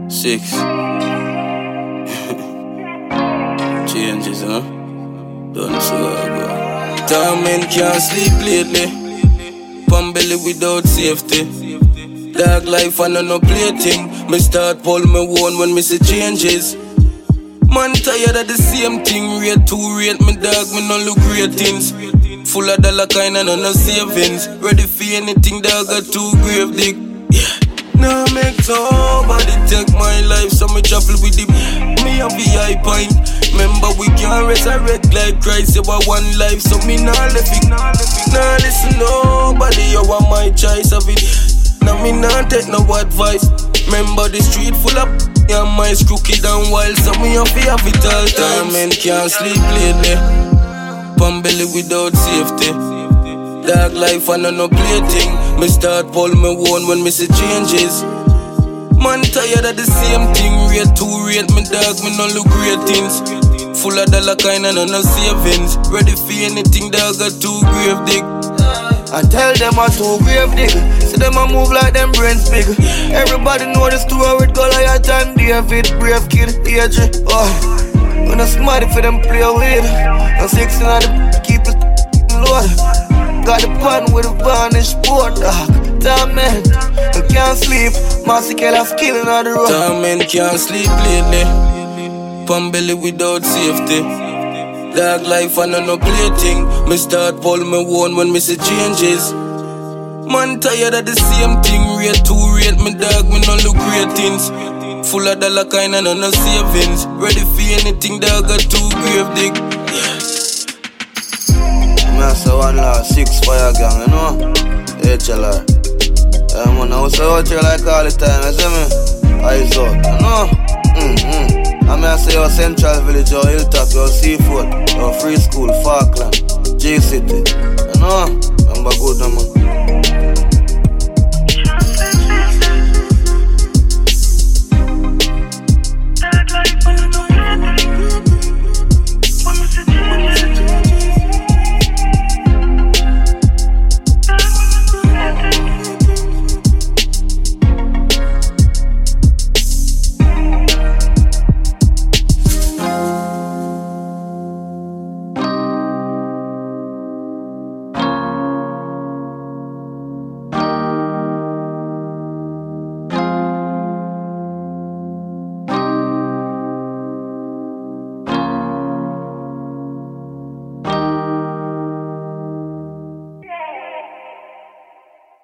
6 changes, huh? Don't so go. Torment can't sleep lately. Pan belly without safety. Dark life and no plaything. Me start pull me one when me see changes. Man tired of the same thing. Rate 2 rate me dog, me no look ratings. Full of dollar kind and no savings. Ready for anything, dog got 2 grave dig. Yeah. Now make somebody take my life, so me travel with the me a VI point. Remember we can't resurrect like Christ. You are one life, so me nah left it. Nah listen nobody, you are my choice of it. Now me nah take no advice. Remember the street full of yeah, my crooked and wild, so me have to have it all time. Man can't sleep lately. Pan belly without safety. Dark life and no plaything. Me start pull me one when me see changes. Man tired of the same thing. Rate 2 rate me dog, me no look ratings. Full of dollar kind and no savings. Ready for anything, dog got 2 grave dig. I tell them I 2 grave dig. See them a move like them brains big. Everybody know the story with Goliath and David. Brave kid, AJ. Oh, when I smarty for them play with. And 16 of them keep it low. Got the pan with a varnish board, dog. Torment, I can't sleep. Massy killers killing on the road. Torment can't sleep lately. Pan belly without safety. Dark life and no plaything. Me start pull me one when me see changes. Man tired of the same thing. Rate 2 rate me dog, me no look ratings. Full of dollar kind and no savings. Ready for anything, dog got 2 grave dig. I say one last 6 fire gang, you know? HLR. Man, I was out here like all the time, you see me? Eyes out, you know? I mean, I say your Central Village, your Hilltop, your Seafood, your Free School, Falkland, J-City, you know? Remember good, man.